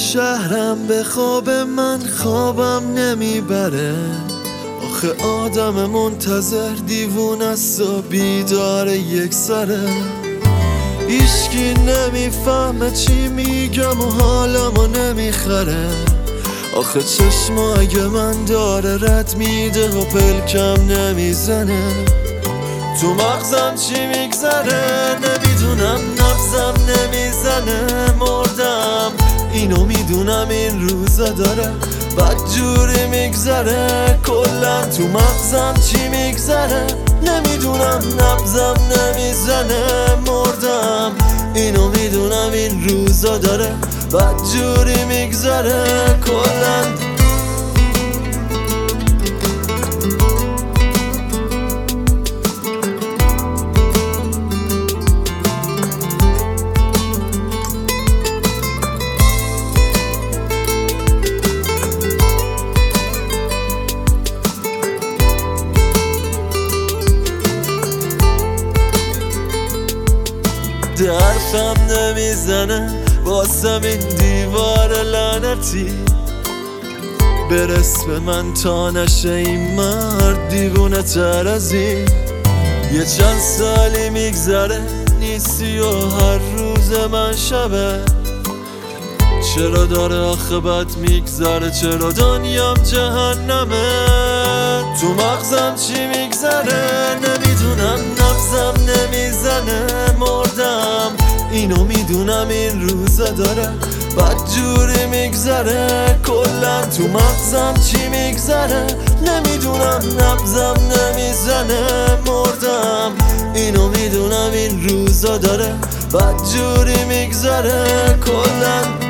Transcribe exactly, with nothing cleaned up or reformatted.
شهرم به خواب من خوابم نمیبره. آخه آدم منتظر دیوون است و بیدار یک سره. هیچکی نمیفهمه چی میگم و حالمو نمیخره. آخه چشمای من داره رد میده و پلکم نمیزنه. تو مغزم چی میگذره نمیدونم، نبضم نمیزنه. مردم اینو میدونم این روزا داره بد جوری میگذره. کلن تو مغزم چی میگذره نمیدونم، نبضم نمیزنه. مردم اینو میدونم این روزا داره بد جوری میگذره. کلن درفم نمیزنه واسم این دیوار لعنتی. برس به من تا نشه این مرد دیوونه تر از این. یه چند سالی میگذره نیستی و هر روز من شبه. چرا داره آخه بد میگذره، چرا دنیام جهنمه. تو مغزم چی میگذره نمیدونم، نبضم نمیزنه. مردم اینو میدونم این روزا داره بد جوری میگذره. کلن تو مغزم چی میگذره نمیدونم، نبضم نمیزنه. مردم اینو میدونم این روزا داره بد جوری میگذره. کلن